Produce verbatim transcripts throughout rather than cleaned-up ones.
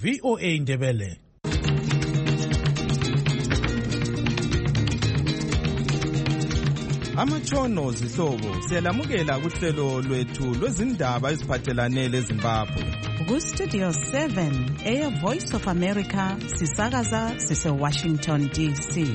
V O A Ndebele. Amatshono zihlobo siyalamukela kuhlelo lwethu lwezindaba eziphathelane leZimbabwe. Ku Studio seven eya Voice of America sisakaza sise Washington D C.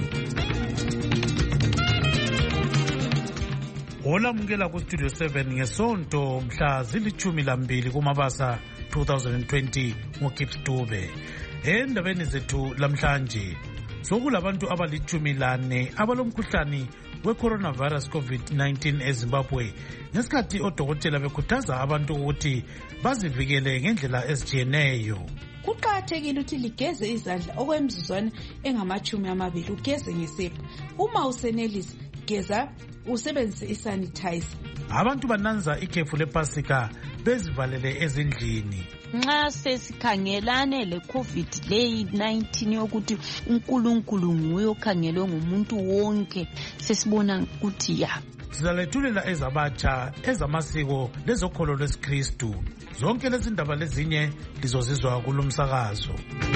Olamukela ku Studio seven ngesonto mhla zilithumi lambili kuMabasa twenty twenty ngoKips Dube. Endabeni zethu lamhlanje sokulabantu abalithumi lane abalomkhuhlane we-coronavirus COVID nineteen eZimbabwe ngesikhathi odokotela bekhuthaza abantu ukuthi bazivikele ngendlela ezijiyeneyo. Kuqakathekile ukuthi ligeze izandla okwemizuzwana engamachumi amabili ugeze ngesepa. Uma usenelisa geza usebenzise isanitizer. Abantu bananza ikhefu lePasika bezivalele ezindlini. Nxa sesikhangelane le-COVID nineteen yokuthi uNkulunkulu nguye okhangelwe ngumuntu wonke sesibona ukuthi ya sizalethulela ezabatsha ezamasiko lezokholo lwesikristu. Zonke lezi ndaba lezinye lizozizwa kulomsakazo.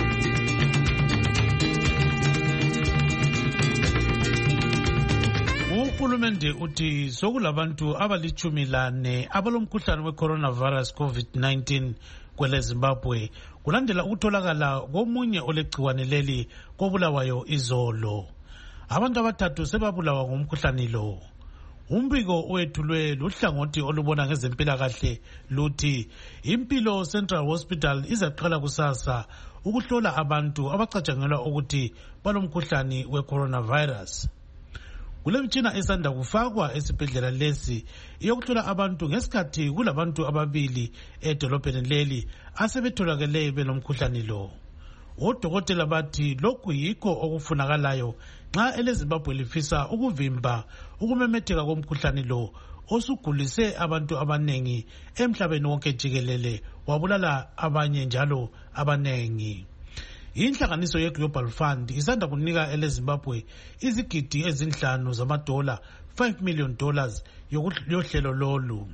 Uhulumende uthi sokulabantu abalichumi lane abalomkhuhlane we-coronavirus COVID nineteen kwele Zimbabwe kulandela ukutholakala komunye olegciwane leli kobulawayo izolo. Abantu abathathu sebabulawa ngomkhuhlane lo. Umbiko wethulwe luhlangothi olubona ngezempilakahle luthi Impilo Central Hospital izaqala kusasa ukuhlola abantu abacatshangelwa ukuthi balomkhuhlane we-coronavirus. Kulemtshina esanda kufakwa esibhedlela lesi yokuhlola abantu ngesikhathi kulabantu ababili edolobheni leli asebetholakele belomkhuhlane lo. Odokotela bathi lokhu yikho okufunakalayo nxa eleZimbabwe lifisa ukuvimba ukumemetheka komkhuhlane lo osugulise abantu abanengi emhlabeni wonke jikelele wabulala abanye njalo abanengi. Inhlanganiso ye-Global Fund isanda kunika eleZimbabwe izigidi ezinhlanu zamadola five million dollars yohlelo lolu.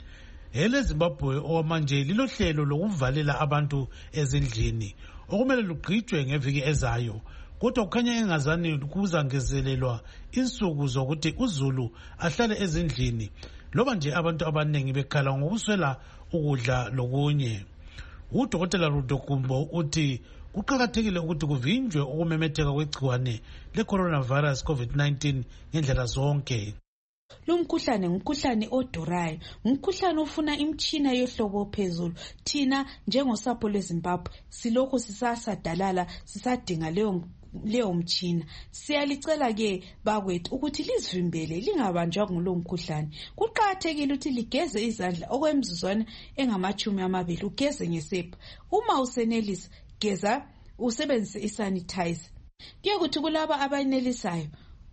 EleZimbabwe okwamanje lilohlelo lokuvalela abantu ezindlini okumele lugqitshwe ngeviki ezayo, kodwa kukhanya engazani kuzangezelelwa insuku zokuthi uZulu ahlale ezindlini loba nje abantu abanengi bekhala ngokuswela ukudla lokunye. Udokotela Rudokumbo uthi kuqakathekile ukuthi kuvinjwe ukumemetheka kwegciwane le-coronavirus COVID nineteen ngendlela zonke. Lumkhuhlane ngumkhuhlane odurayo, ngumkhuhlane ofuna imtshina yohlobo phezulu. Thina njengosapho lweZimbabwe silokho sisasadalala sisadinga leyo leyo mtshina. Siyalicela ke bakwethu ukuthi lizivimbele lingabanjwa ngulo mkhuhlane. Kuqakathekile ukuthi ligeze izandla okwemizuzwana engamachumi amabili ugeze ngesepa. Uma usenelisa geza usebenzise isanitizer. Kuye kuthi kulaba abenelisayo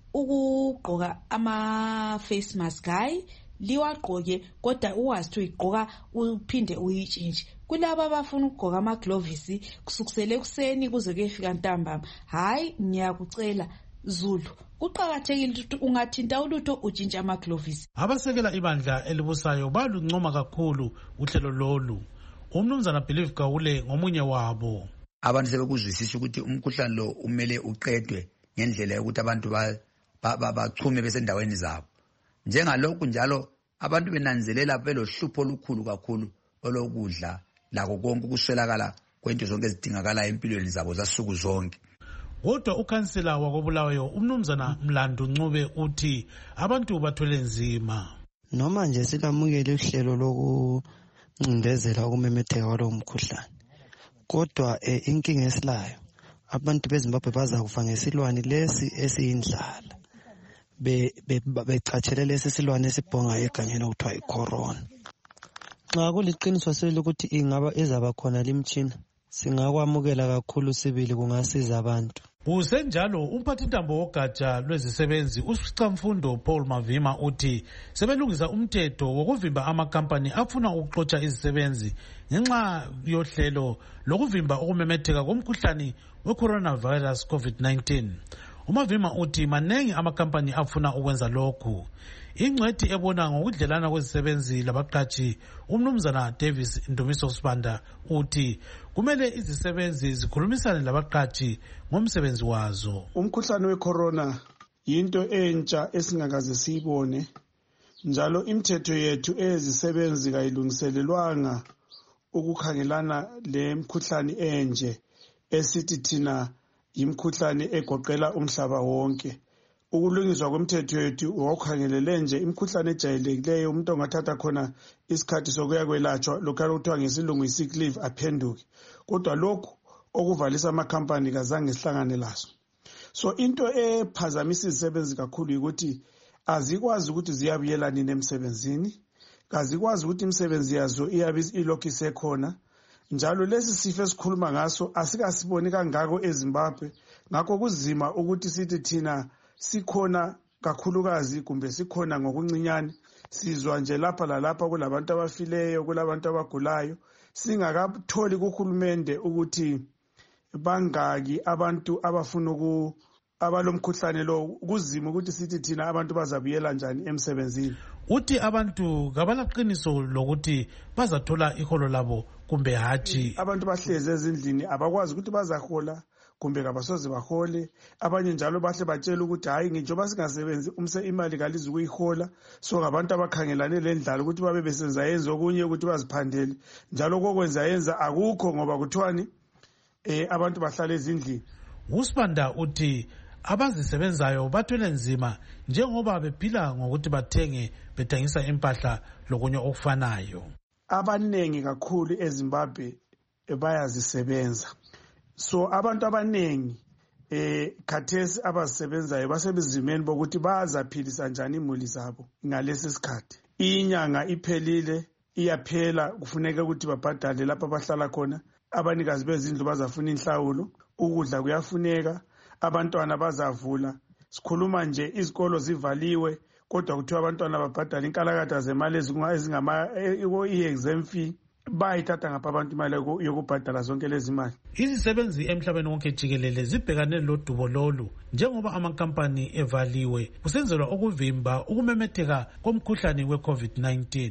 ukugqoka ama face mask hayi liwagqoke kodwa uwazi ukuthi uyigqoka uphinde uyitshintshe. Kulaba abafuna ukugqoka ama gloves kusukisela ekuseni kuze kuyefika ntambama hayi ngiyakucela Zulu kuqakathekile ukuthi ungathinta ulutho utshintshe ama gloves. Abasekela ibandla elibusayo baluncoma kakhulu uhlelo lolu. Umnumzana Believe Gawule ngomunye wabo. Abantu sebekuzwisisa ukuthi umkhuhlane lo umele uqedwe ngendlela yokuthi abantu bachume besendaweni zabo. Njengalokhu njalo abantu benanzelela belohlupho olukhulu kakhulu olokudla lakho konke ukuswelakala kwento zonke ezidingakala empilweni zabo zasuku zonke. Kodwa ukhansela wakobulawayo umnumzana Mlando Ncube uthi abantu bathwele nzima. Noma nje silamukele uhlelo lokuncindezela ukumemetheka kwalo mkhuhlane. Kodwa inkinga esilayo abantu beZimbabwe baza kufa ngesilwane lesi esiyindlala be becatshelele lesi silwane esibhonga eganyeni okuthiwa icorona. Xa kuliqiniso selokuthi ingaba ezaba khona limtshina singakwamukela kakhulu sibili kungasiza abantu. Kusenjalo umphathintambo wogatsha lwezisebenzi uSicamfundo Paul Mavima uthi sebelungisa umthetho wokuvimba amakampani afuna ukuxotsha izisebenzi ngenxa yohlelo lokuvimba ukumemetheka komkhuhlane we-coronavirus COVID nineteen. uMavima uthi manengi amakampani afuna ukwenza lokhu. Ingcwethi ebona ngokudlelana kwezisebenzi labaqatshi umnumzana Davis Ndumiso Sibanda uthi kumele izisebenzi zikhulumisane labaqatshi ngomsebenzi wazo. Umkhuhlane wecorona yinto entsha esingakaze siyibone, njalo imithetho yethu ezisebenzi kayilungiselelwanga ukukhangelana le mkhuhlane enje esithi thina imkhuhlane egoqela umhlaba wonke. Ukulungiswa kwemthetho yethu wakhangelele nje imkhuhlane ejayelekileyo umuntu ongathatha khona isikhathi sokuya kwelatshwa lokho okuthiwa ngesilungu i-sick leave aphenduke, kodwa lokhu okuvalisa amakhampani kazange sihlangane laso. So into ephazamisa izisebenzi kakhulu ukuthi azikwazi ukuthi ziyabuyela nini emsebenzini, azikwazi ukuthi imisebenzi yazo iyabe ilokhu isekhona, njalo lesi sifo esikhuluma ngaso asikasiboni kangako eZimbabwe. Ngakho kuzima ukuthi sithi thina sikhona kakhulukazi kumbe sikhona ngokuncinyane, sizwa nje lapha lalapha kulabantu abafileyo, kulabantu abagulayo, singakatholi kuhulumende ukuthi bangaki abantu abafuna uku abalomkhuhlane lo. Kuzima ukuthi sithi thina abantu bazabuyela njani emsebenzini. Uthi abantu kabalaqiniso lokuthi bazathola iholo labo kumbe hatshi. Abantu bahleze ezindlini abakwazi ukuthi bazahola kumbe kabasoze bahole. Abanye njalo bahle batshela ukuthi hayi njengoba singasebenzi umse imali kalizi ukuyihola, so ngabantu abakhangelane lendlala ukuthi babe besenza yenza okunye ukuthi baziphandele, njalo kokwenza yenza akukho ngoba kuthiwani eh abantu bahlala ezindlini. uSibanda uthi abazisebenzayo bathwele nzima njengoba bephila ngokuthi bathenge bethengisa impahla lokunye okufanayo. Abanengi kakhulu eZimbabwe bayazisebenza, so abantu abanengi eh khathesi abazisebenzayo basebezimeni bokuthi bazaphilisa njani imuli zabo ngalesi sikhathi. Inyanga iphelile iyaphela, kufuneka ukuthi babhadale lapha abahlala khona, abanikazi bezindlu bazafuna inhlawulo, ukudla kuyafuneka, abantwana bazavula. Sikhuluma nje izikolo zivaliwe, kodwa kuthiwa abantwana babhadala inkalakatha zemali ezingama i-exam fee, bayithatha ngapha abantu imali yokubhadala zonke lezi mali. Izisebenzi emhlabeni wonke jikelele zibhekane lodubo lolu njengoba amakampani evaliwe kusenzelwa ukuvimba ukumemetheka komkhuhlane we-COVID nineteen.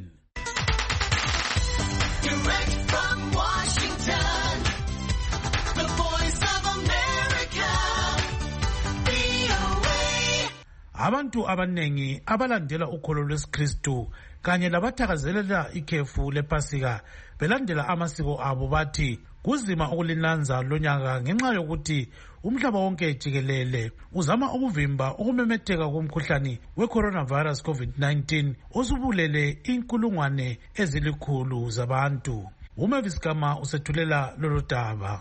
Abantu abanengi abalandela ukholo lwesikristu kanye labathakazelela ikhefu lePasika belandela amasiko abo bathi kuzima ukulinanza lonyaka ngenxa yokuthi umhlaba wonke jikelele uzama ukuvimba ukumemetheka komkhuhlane we-coronavirus COVID nineteen osubulele inkulungwane ezilikhulu zabantu. uMavis Gama usethulela lolu daba.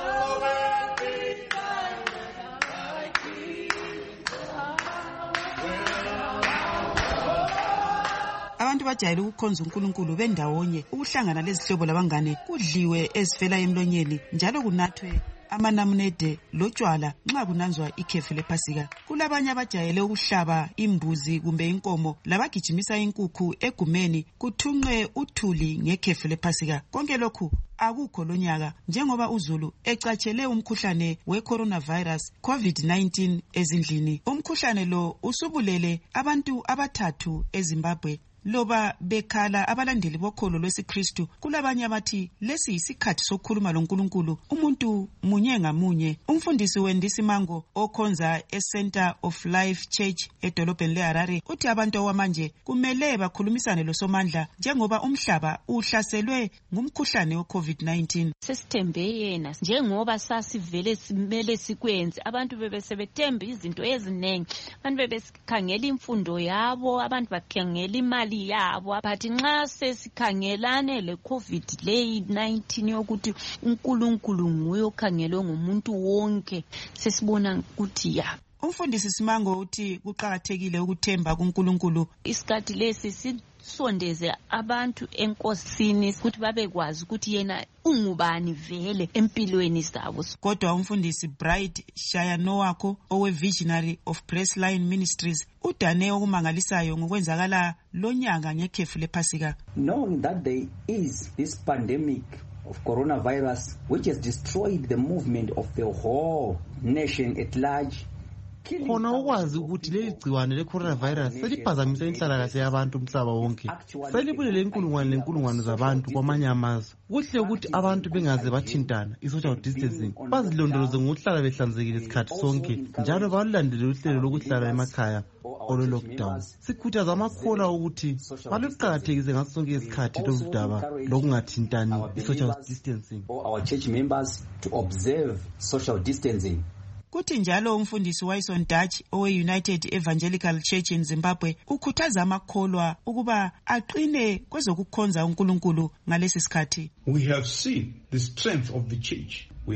Abantu bajayele ukukhonza uNkulunkulu bendawonye, ukuhlangana lezihlobo labangane, kudliwe ezifela emlonyeni njalo kunathwe amanamunede lotshwala nxa kunanzwa ikhefu lePasika. Kulabanye abajayele ukuhlaba imbuzi kumbe inkomo labagijimisa inkukhu egumeni kuthunqe uthuli ngekhefu lePasika. Konke lokhu akukho lonyaka njengoba uZulu ecatshele umkhuhlane we-coronavirus COVID nineteen ezindlini. Umkhuhlane lo usubulele abantu abathathu eZimbabwe. Loba bekhala abalandeli bokholo lwesikristu, kulabanye abathi lesi isikhathi sokukhuluma loNkulunkulu umuntu munye ngamunye. Umfundisi weNdisi Mango okhonza eCenter of Life Church edolobheni leHarare uthi abantu awamanje kumele bakhulumisane losomandla njengoba umhlaba uhlaselwe ngumkhuhlane weCovid nineteen. Sesithembe yena njengoba sasivele simele sikwenze, abantu bebesebethemba izinto eziningi, abantu bebesikhangela imfundo yabo, abantu bakhangela imali yabo, but nxa sesikhangelane le COVID nineteen yokuthi uNkulunkulu nguye okhangelwe ngumuntu wonke, sesibona ukuthi ya. Umfundisi Simango uthi kuqakathekile ukuthemba kuNkulunkulu. Isikhathi lesi sisondeze abantu enkosini ukuthi babekwazi ukuthi yena ungubani vele empilweni zabo. Kodwa umfundisi Bright Shayanowako owe Visionary of Graceline Ministries udane okumangalisayo ngokwenzakala lonyaka ngekhefu lePasika. Knowing that there is this pandemic of coronavirus which has destroyed the movement of the whole nation at large, khona ukwazi ukuthi leli gciwane le-coronavirus seliphazamise inhlalakahle yabantu umhlaba wonke, selibulele inkulungwane lenkulungwane zabantu kwamanye amazwe. Kuhle ukuthi abantu bengaze bathintana, i-social distancing, bazilondoloze ngokuhlala behlanzekile isikhathi sonke, njalo balulandele uhlelo lokuhlala emakhaya olo-lockdown. Sikhuthaza amakholwa ukuthi baluqakathekise ngaso sonke isikhathi lolu daba lokungathintani, i-social distancing. Our church members to observe social distancing. Kuthi njalo umfundisi Wayson Dutch owe-United Evangelical Church in Zimbabwe ukhuthaza amakholwa ukuba aqine kwezokukhonza uNkulunkulu ngalesi sikhathi. We have seen the strength of the church.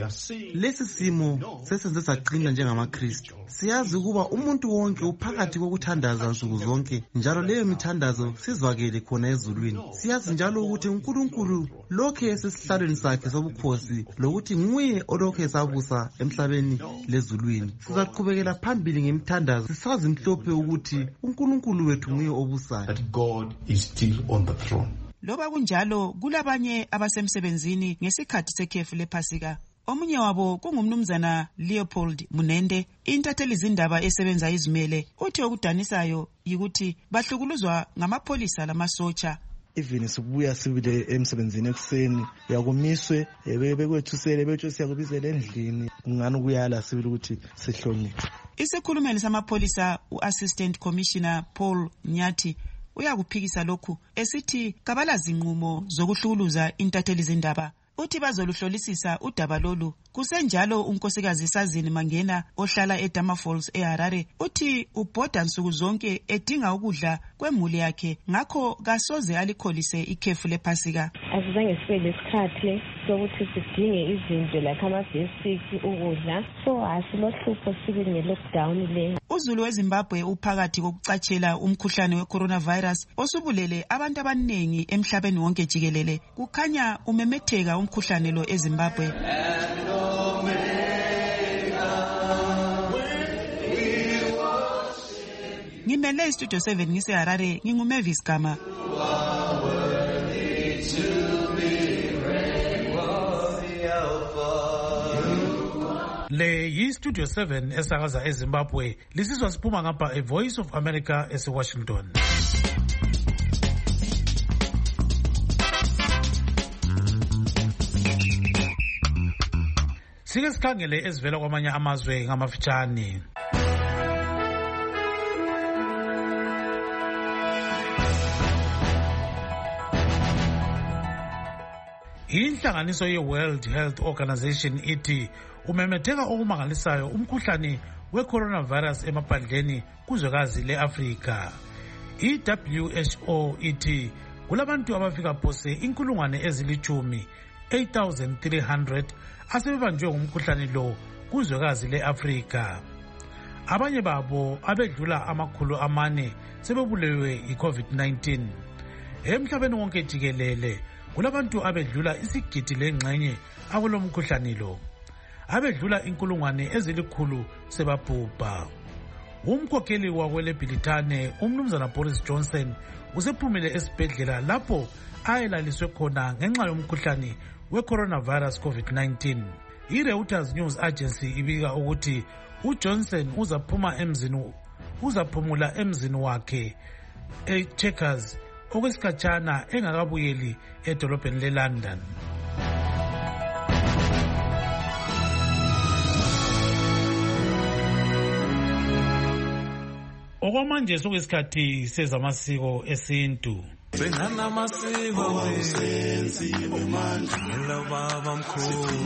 Lesi simo sesenze saqina njengamaKristu. Siyazi ukuba umuntu wonke uphakathi kokuthandaza nsuku zonke, njalo leyo mithandazo sizwakele khona ezulwini. Siyazi njalo ukuthi uNkulunkulu lokhe esesihlalweni sakhe sobukhosi, lokuthi nguye olokhe esabusa emhlabeni lezulwini. Sizaqhubekela phambili ngemithandazo, sisazi mhlophe ukuthi uNkulunkulu wethu nguye obusayo. That God is still on the throne. Loba kunjalo kulabanye abasemsebenzini ngesikhathi sekhefu lePhasika. Omunye wabo kungumnumzana Leopold Munende, intatheli izindaba esebenza izimele. Uthi okudanisayo yikuthi bahlukuluzwa ngamapholisa lamasotsha. Even sibuya sibile emsebenzini ekuseni yakumiswe bekwethusele bethu siyakubizela endlini kungani kuyala sibile ukuthi sihloniphe. Isikhulumeli samapholisa uAssistant Commissioner Paul Nyathi uyakuphikisa lokhu esithi kabalazi inqumo zokuhlukuluza intatheli izindaba. Uthi bazoluhlolisisa udaba lolu. Kusenjalo unkosikazi Sazini Mangena ohlala eDama Falls eHarare uthi ubhoda nsuku zonke edinga ukudla kwemuli yakhe, ngakho kasoze alikholise ikhefu lePhasika. Asizange sibe lesikhathi sokuthi sidinge izinto like ama-basic ukudla, so asilohlupho sibili nge-lockdown le. Uzulu weZimbabwe uphakathi kokucatshela umkhuhlane we-coronavirus osubulele abantu abaningi emhlabeni wonke jikelele. Kukhanya umemetheka umkhuhlane lo eZimbabwe. Ngimele istudio seven ngiseHarare, nginguMavis Gama. Le yi-Studio seven esakaza eZimbabwe, lisizwa siphuma ngapha eVoice of America eseWashington. Sike sikhangele ezivela kwamanye amazwe ngamafitshane. Inhlanganiso ye-World Health Organization ithi umemetheka okumangalisayo umkhuhlane we-coronavirus emaphandleni kuzwekazi le-Afrika. I-W H O ithi kulabantu abafika phose inkulungwane ezilichumi eight thousand three hundred asebebanjwe ngumkhuhlane lo kuzwekazi le-Afrika. Abanye babo abedlula amakhulu amane sebebulewe i-COVID nineteen. Emhlabeni wonke jikelele kulabantu abedlula isigidi lengxenye akulomkhuhlane lo. Abedlula inkulungwane ezilikhulu sebabhubha. Umkhokheli wakweleBhilitane umnumzana Boris Johnson usephumile esibhedlela lapho ayelaliswe khona ngenxa yomkhuhlane we-coronavirus COVID nineteen. I-Reuters News Agency ibika ukuthi uJohnson uzaphuma emzini uzaphumula emzini wakhe eChequers okwesikhatshana engakabuyeli edolobheni leLondon. Okwamanje sokuyisikhathi sezamasiko esintu. Bengana masiko wesenziwe manje lobaba mkhulu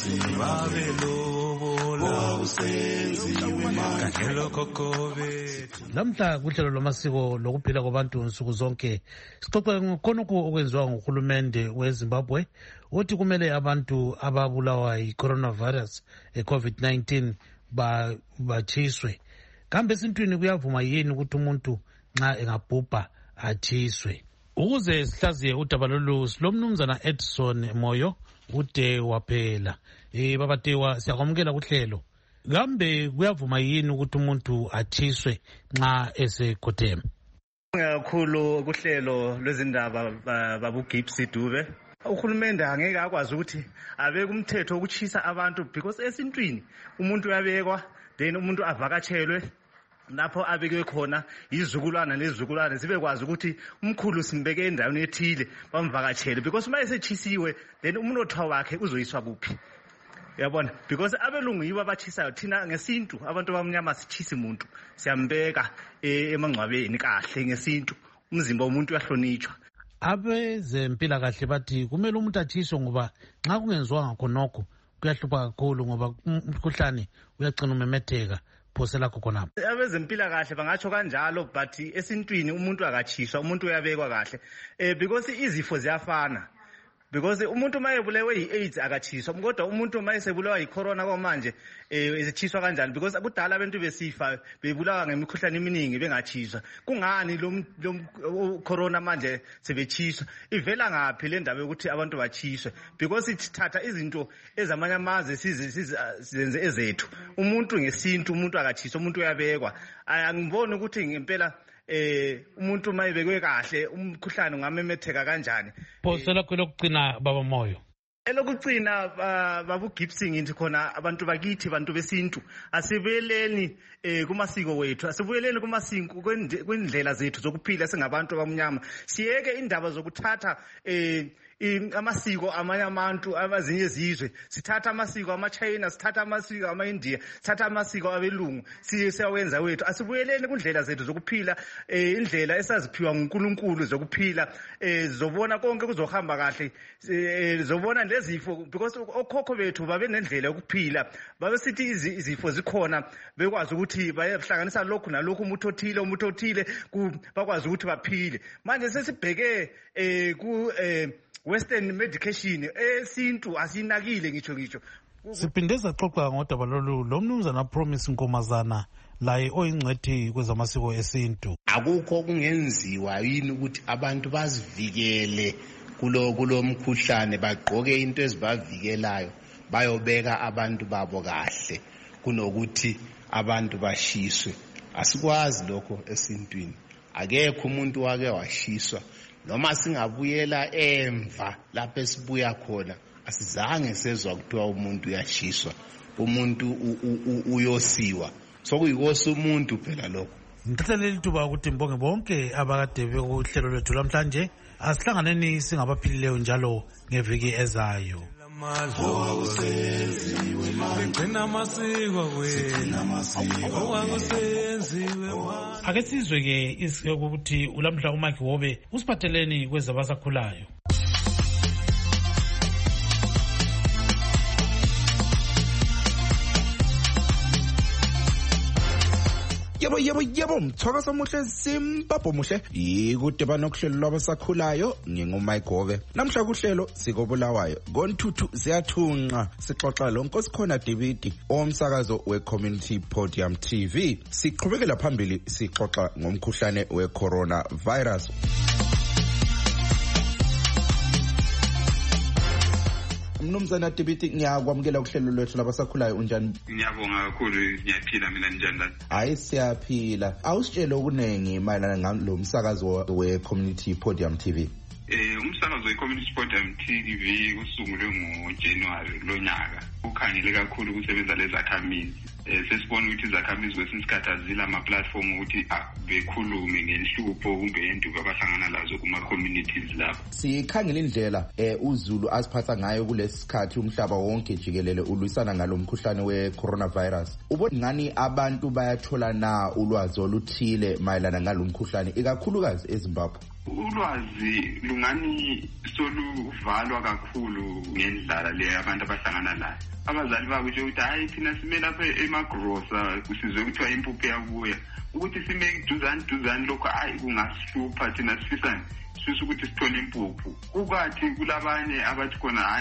babelobola usenziwe manje lokokobe. Lamhla kuhlelo lwamasiko lokuphila kwabantu nsuku zonke sixoxe ngokhonokho okwenziwa nguhulumende weZimbabwe uthi kumele abantu ababulawa yi-coronavirus e-COVID nineteen ba bachiswe. Kambe esintwini kuyavuma yini ukuthi umuntu nxa engabhubha achiswe? Ukuze sihlaziye udaba lolu silomnumzana Edson Moyo ude waphela. Eh babatewa siyakwamukela kuhlelo. Kambe kuyavuma yini ukuthi umuntu achiswe nxa esekhotheme? Kakhulu kuhlelo lwezindaba babu Gipsy Dube. Uhulumende angeke akwazi ukuthi abeke umthetho wokuchisa abantu because esintwini umuntu uyabekwa then umuntu avakatshelwe lapho abekwe khona izizukulwana nezizukulwane sibe kwazi ukuthi umkhulu simbeke endaweni ethile bamvakatshele because uma esechisiwe then umnotho wakhe uzoyiswa kuphi. Yabona because abelungu yibo abachisayo thina ngesintu abantu abamnyama sichisa umuntu siyambeka emangcwabeni kahle ngesintu umzimba womuntu uyahlonitshwa. Abezempilakahle bathi kumele umuntu achiswe ngoba nxa kungenziwanga khonokho kuyahlupha kakhulu ngoba umkhuhlane uyagcina umemetheka phosela khonapho. Abezempilakahle bangatsho kanjalo but esintwini umuntu akachiswa umuntu uyabekwa kahle eh because izifo ziyafana. Because umuntu mayebulewe yi-AIDS akachiswa kodwa umuntu mayesebulewa yi-corona kwamanje eh esichiswa kanjani because kudala abantu besifa bebulawa ngemikhuhlane eminingi bengachiswa. Kungani lo corona manje sebechiswa ivela ngapi le ndaba ukuthi abantu bachiswe because ithatha izinto ezamanye amaze sizenze ezethu umuntu ngesintu umuntu akachiswa umuntu uyabekwa. Angiboni ukuthi ngempela eh umuntu mayebekwe kahle umkhuhlane ungamemetheka kanjani. Phosela lokugcina baba Moyo. Elokugcina babu Gibson ngithi khona abantu bakithi abantu besintu asibuyeleni eh kumasiko wethu asibuyeleni kumasiko kwendlela zethu zokuphila singabantu abamnyama siyeke indaba zokuthatha eh amasiko amanye abantu abazinye izizwe sithatha amasiko ama-China sithatha amasiko ama-India sithatha amasiko abelungu siyawenza wethu asibuyeleni kundlela zethu zokuphila eh indlela esaziphiwa nguNkulunkulu zokuphila eh zobona konke kuzohamba kahle eh zobona lezifo because okhokho bethu babe nendlela yokuphila babe sithi izifo zikhona bekwazi ukuthi bayahlanganisa lokhu nalokhu umuntu othile umuntu othile bakwazi ukuthi baphile manje sesibheke eh ku eh Western medication esintu asinakile ngitsho ngitsho. Siphinde saxoxa ngodaba lolu lo mnumzana Promise Nkomazana laye oyingcwethi kwezamasiko esintu. Akukho okungenziwa yini ukuthi abantu bazivikele kulo kulomkhuhlane bagqoke into ezibavikelayo bayobeka abantu babo kahle kunokuthi abantu bashiswe. Asikwazi lokho esintwini. Akekho umuntu wake washiswa. Noma singabuyela emva lapho esibuya khona asizange sezwa kuthiwa umuntu uyashiswa umuntu uyosiwa sokuyikosa umuntu phela lokho. Ngithathelele ithuba ukuthi mbonge bonke abakade bekuhlelo lwethu lamhlanje asihlanganeni singabaphilileyo njalo ngeviki ezayo. Ake sizwe ke isike ukuthi ulamhla uMike Wobe usiphatheleni kwezabasakhulayo. Yebo yebo yebo mthokasa muhle Zimbabwe muhle ikude banokuhlelo lwabasakhulayo ngingumike Gove namhla kuhlelo sikobulawayo ngoNthuthu ziyathunqa sixoxa lo Nkosikhona David omsakazo we-Community Podium T V siqhubekela phambili sixoxa ngomkhuhlane we-corona virus. Mnumzana Dibiti ngiyakwamukela kuhlelo lwethu labasakhulayo unjani? Ngiyabonga kakhulu ngiyaphila mina njani la? Hayi siyaphila. Awusitshele okunengi mayelana ngalo msakazo we-Community Podium T V. Eh umsakazo we-Community Podium T V usungulwe ngoJanuary lonyaka. Ukhangele kakhulu ukusebenza lezakhamizi. Eh sesibona ukuthi izakhamizi kwesinye isikhathi azila ama-platform ukuthi bekhulume ngenhlupho kumbe induku abahlangana lazo kuma-communities lapho. Sikhangela indlela eh uZulu asiphatha ngayo kulesi sikhathi umhlaba wonke jikelele ulwisana ngalo mkhuhlane we-coronavirus. Ubona ngani abantu bayathola na ulwazi oluthile mayelana ngalo mkhuhlane ikakhulukazi eZimbabwe? Ulwazi lungani soluvalwa kakhulu ngendlela le abantu abahlangana layo. Abazali bakusho ukuthi hayi thina sime lapha emagrosa kusizwe kuthiwa impuphu yabuya ukuthi sime duzane duzane lokho hayi kungasihlupha thina sifisa sifisa ukuthi sithole impuphu. Kukathi kulabanye abathi khona hayi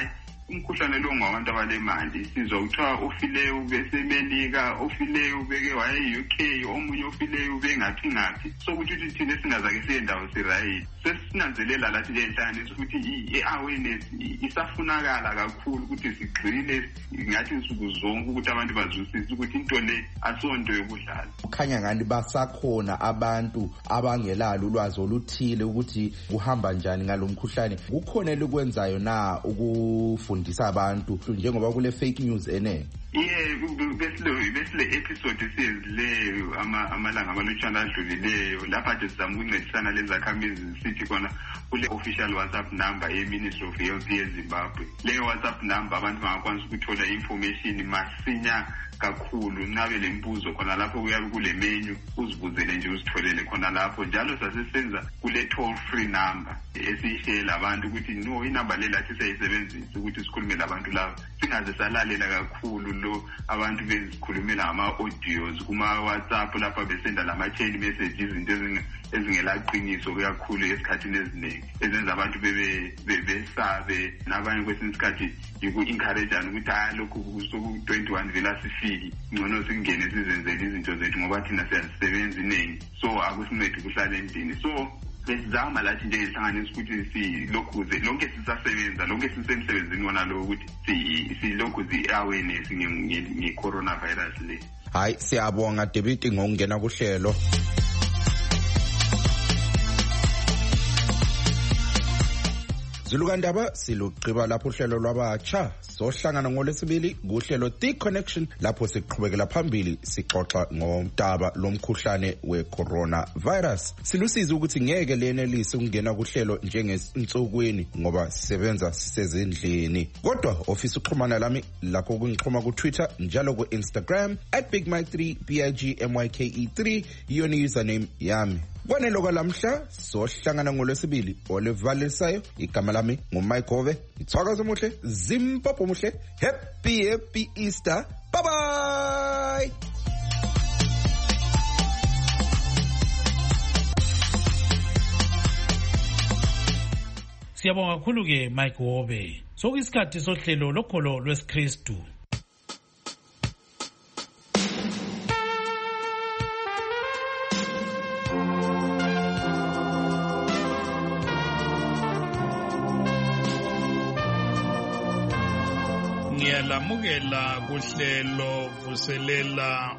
umkhuhlane lo ngabantu abalemali sizwa kuthiwa ofileyo besemelika ofileyo beke waye U K omunye ofileyo bengaphi ngaphi sokuthi ukuthi thina singazake siyendawo sirayi sesinanzelela lathi lenhlanganiso ukuthi i-awareness isafunakala kakhulu ukuthi sigxile ngathi insuku zonke ukuthi abantu bazwisise ukuthi into le asonto yokudlala. Kukhanya ngani basakhona abantu abangelalo ulwazi oluthile ukuthi kuhamba njani ngalomkhuhlane. Kukhona likwenzayo na ukufundisa abantu njengoba kule fake news ene? Yeah, besile besile episode sizileyo ama amalanga amalutshana adlulileyo lapha nje sizama ukuncedisana lezakhamizi sithi khona kule official WhatsApp number ye Ministry of Health ye Zimbabwe. Leyo WhatsApp number abantu bangakwanisa ukuthola information masinya kakhulu nabe lembuzo khona lapho kuyabe kule menu uzibuzele nje uzitholele khona lapho njalo sasesenza kule toll free number esishela abantu ukuthi no inamba le lathi sayisebenzisa ukuthi sikhulume labantu laba singaze salalela kakhulu lo abantu bezikhulumela ama audios kuma WhatsApp lapha besenda lama chain messages izinto ezingelaqiniso kakhulu esikhathini eziningi ezenza abantu bebe besabe nabanye kwesinye isikhathi yiku encourage ukuthi hayi lokhu kusuku twenty-one vela sifiki ngcono singene sizenzele izinto zethu ngoba thina siyasebenza iningi so akusincedi kuhlala endini so besizama lathi nje ihlanganisa ukuthi si lokhu ze lonke sisasebenza lonke sisemsebenzini wona lo ukuthi si si lokhu zi awareness nge coronavirus le. Hayi siyabonga David ngokungena kuhlelo. Zilukandaba silugqiba lapho uhlelo lwabatsha sohlangana ngolesibili kuhlelo The Connection lapho siqhubekela phambili sixoxa ngomdaba lomkhuhlane we-coronavirus. Silusiza ukuthi ngeke lenelise ukungena kuhlelo njengensukwini ngoba sisebenza sisezindlini. Kodwa ofisa uxhumana lami lakho kungixhuma ku Twitter njalo ku Instagram at big mike three b i g m y k e three iyona username yami. Kwanelo kwalamhla sohlangana ngolwesibili olevalisayo igama lami nguMike Gove ithwakaza muhle Zimbabwe muhle happy happy Easter bye bye. Siyabonga kakhulu ke Mike Gove. Sokuyisikhathi sohlelo lokholo lwesikristu. Ngiyalamukela kuhlelo vuselela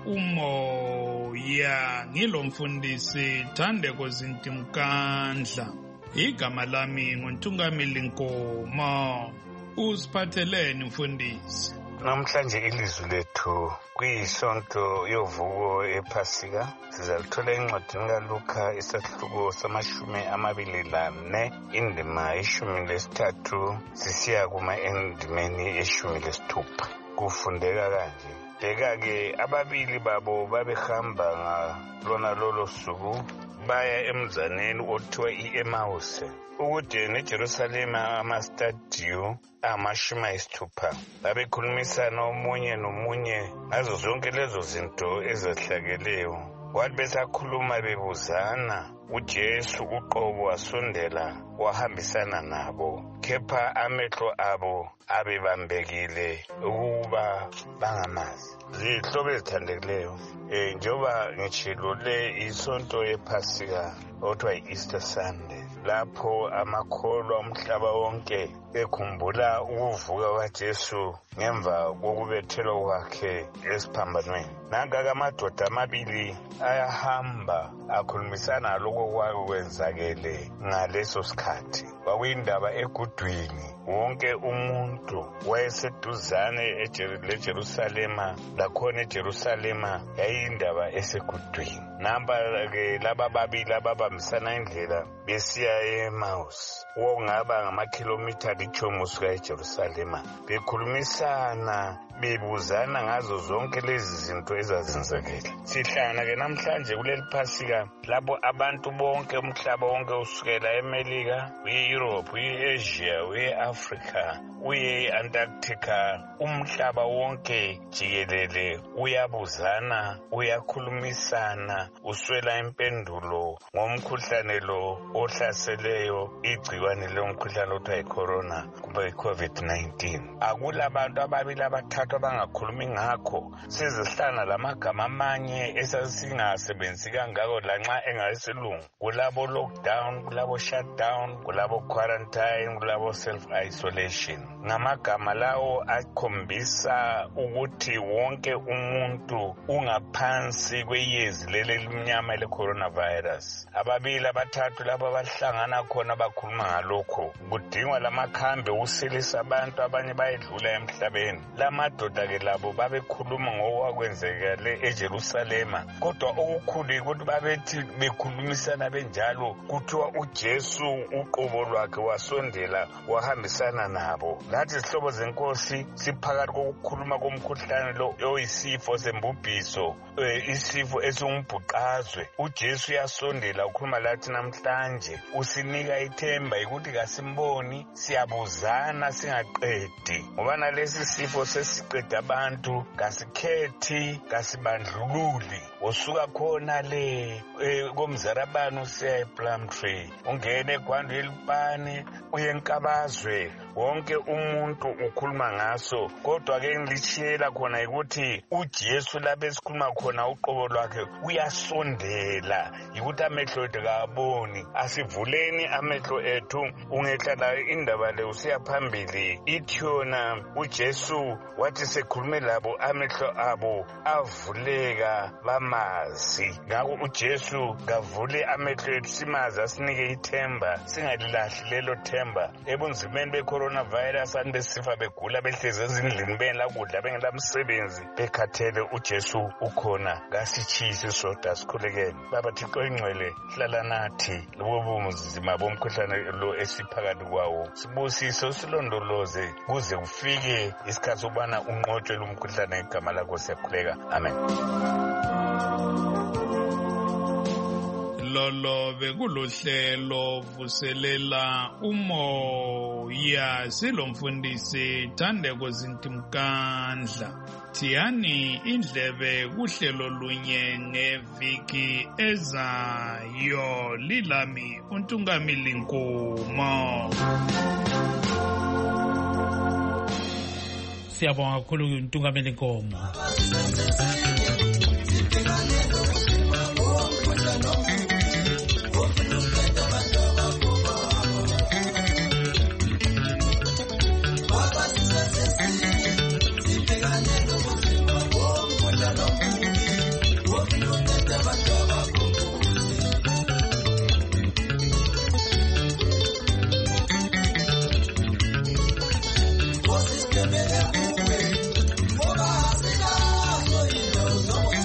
umoya ngilomfundisi Thandeko Zintimkandla. Igama lami nguNtungamili Nkomo. Usiphatheleni mfundisi? Namhlanje ilizwi lethu kuyisonto yovuko ephasika sizalithola encwadini kaLuka isahluko samashumi amabili lane indima ishumi lesithathu sisiya kuma endimeni eshumi lesithupha. Kufundeka kanje: bheka-ke ababili babo babehamba ngalona lolo suku baya emzaneni othiwa i-Emawusi ukude neJerusalema amastadiyo amashumi ayisithupha. Babekhulumisana omunye nomunye ngazo zonke lezo zinto ezehlakeleyo. Kwathi besakhuluma bebuzana, uJesu uqobo wasondela wahambisana nabo, kepha amehlo abo abebambekile ukuba bangamazi. Zihlobo ezithandekileyo, eh njoba ngitshilo le isonto yephasika othiwa i-Easter Sunday, lapho amakholwa omhlaba wonke ekhumbula ukuvuka kwaJesu ngemva kokubethelwa kwakhe esiphambanweni. Nanka-ke amadoda amabili ayahamba akhulumisana lokho kwakwenzakele ngaleso sikhathi. Kwakuyindaba egudwini, wonke umuntu wayeseduzane leJerusalema, lakhona eJerusalema yayindaba esegudwini. Namba-ke laba babili ababambisana indlela besiya e-Emawusi, okungaba ngamakhilomitha litshumi usuka eJerusalema, bekhulumisana bebuzana ngazo zonke lezi zinto ezazenzekile. Sihlangana ke namhlanje kuleli Phasika lapho abantu bonke umhlaba wonke usukela eMelika, uye-Europe, uye-Asia, uye-Africa, uye-Antarctica, umhlaba wonke jikelele uyabuzana, uyakhulumisana, uswela impendulo ngomkhuhlane lo ohlaseleyo igciwane lomkhuhlane othiwa yi-corona kumbe i-covid nineteen. Akulabantu ababili abathathu abangakhulumi ngakho, sizihlana lamagama amanye esasingasebenzisi kangako lanxa engayisilungu. Kulabo lockdown, kulabo shutdown, kulabo quarantine, kulabo self-isolation. Ngamagama lawo akhombisa ukuthi wonke umuntu ungaphansi kweyezi leli elimnyama le-coronavirus. Ababili abathathu labo abahlangana khona bakhuluma ngalokho. Kudingwa lamakhambi usilisa abantu abanye bayedlula emhlabeni. Lamadoda-ke labo babekhuluma ngokwakwenzekile eJerusalema. Kodwa okukhulu ukuthi babethi bekhulumisana benjalo kuthiwa uJesu uqobo lwakhe wasondela wahambisana nabo. Lathi sihlobo zenkosi siphakathi kokukhuluma komkhuhlane lo oyisifo sembubhiso, isifo esingumbhuqazwe. uJesu uyasondela ukhuluma lathi namhlanje, usinika ithemba ukuthi kasimboni, siyabuzana singaqedi. Ngoba nalesi sifo sesiqeda abantu, kasikhethi, kasibandlululi. Usuka khona le komzarabani usiya ePlumtree, ungene eGwandu eLipane, uye eNkabazwe, wonke umuntu ukhuluma ngaso. Kodwa ke ngilitshiyela khona ukuthi uJesu lapho esikhuluma khona uqobo lwakhe uyasondela, yikuthi amehlo ethu kaboni. Asivuleni amehlo ethu, ungehlala indaba le usiya phambili. Ithi yona uJesu wathi sekhulume labo amehlo abo avuleka bamazi. Ngakho uJesu kavule amehlo ethu simazi, asinike ithemba, singalilahli lelo themba. Ebunzimeni be-coronavirus abantu besifa begula behlezi ezindlini bengela kudla bengela msebenzi bekhathele, uJesu ukhona. Kasitshisi sodwa sikhulekele. Baba Thixo ingcwele, hlala nathi lobo bumzima bomkhuhlane lo esiphakathi kwawo. Sibusise usilondoloze kuze kufike isikhathi sobana unqotshwe lo mkhuhlane ngegama lakho siyakhuleka. Amen. Lolo bekulohlelo vuselela umoya silomfundisi Thandeko Zintimkandla. Thiyani indlebe kuhlelo lunye ngeviki ezayo. Lilami uNtungamili Nkomo. Siyabonga kakhulu uNtungamili Nkomo. What is the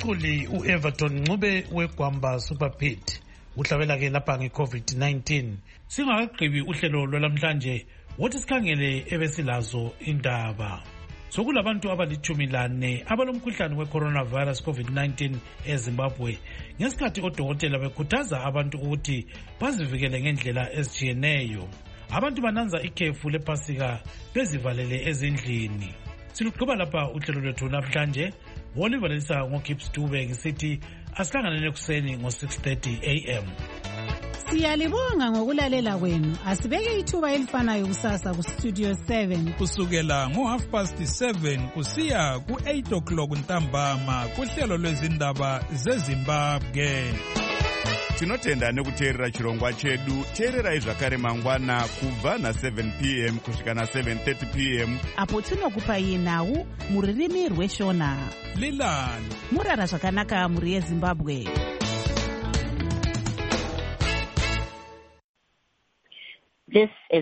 umculi u-Everton Ncube weGwamba Super Pit uhlabela ke lapha nge-covid nineteen. Singakagqibi uhlelo lwalamhlanje wothi sikhangele ebesilazo indaba. Sokulabantu abalitshumi lane abalomkhuhlane we-coronavirus covid nineteen eZimbabwe, ngesikhathi odokotela bekhuthaza abantu ukuthi bazivikele ngendlela ezitshiyeneyo. Abantu bananza ikhefu lePhasika bezivalele ezindlini. Siluqhuba lapha uhlelo lwethu namhlanje. Wolivalisa ngoKips Dube ngisithi asihlangane ekuseni ngo-six thirty a m. Siyalibonga ngokulalela kwenu. Asibeke ithuba elifanayo kusasa ku Studio seven kusukela ngo half past seven kusiya ku eight o'clock ntambama kuhlelo lwezindaba zeZimbabwe. Tinotenda nekuteerera chirongwa chedu. Teererai zvakare mangwana kubva na seven p m kusvika na seven thirty p m apo tinokupai nhau muririmi rweshona. Lilani murara zvakanaka muri yeZimbabwe. This is